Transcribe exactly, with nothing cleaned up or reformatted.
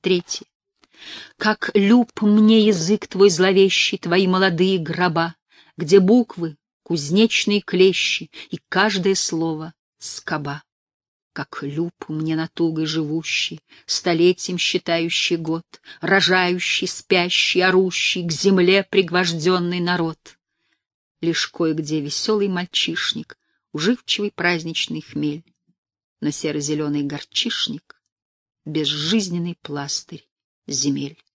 Третье. Как люб мне язык твой зловещий, твои молодые гроба, где буквы — кузнечные клещи, и каждое слово — скоба. Как люб мне натугой живущий, столетием считающий год, рожающий, спящий, орущий, к земле пригвожденный народ. Лишь кое-где веселый мальчишник, уживчивый праздничный хмель, но серо-зеленый горчишник — безжизненный пластырь земель.